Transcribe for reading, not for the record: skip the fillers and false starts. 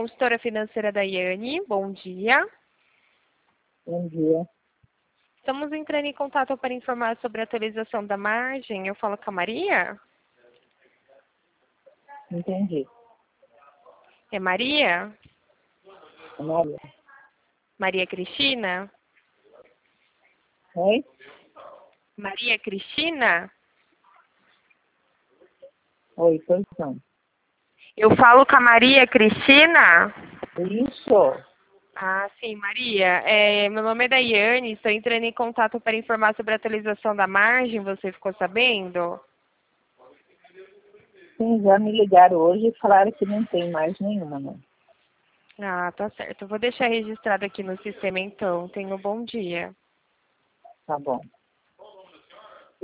consultora financeira Daiane. Bom dia. Bom dia. Estamos entrando em contato para informar sobre a atualização da margem. Eu falo com a Maria? Entendi. É Maria? Maria. Maria Cristina? Oi? Maria Cristina? Oi, pois não. Eu falo com a Maria Cristina? Isso. Ah, sim, Maria. Meu nome é Daiane, estou entrando em contato para informar sobre a atualização da margem, você ficou sabendo? Sim, já me ligaram hoje e falaram que não tem mais nenhuma, não. Ah, tá certo. Eu vou deixar registrado aqui no sistema então. Tenha um bom dia. Tá bom.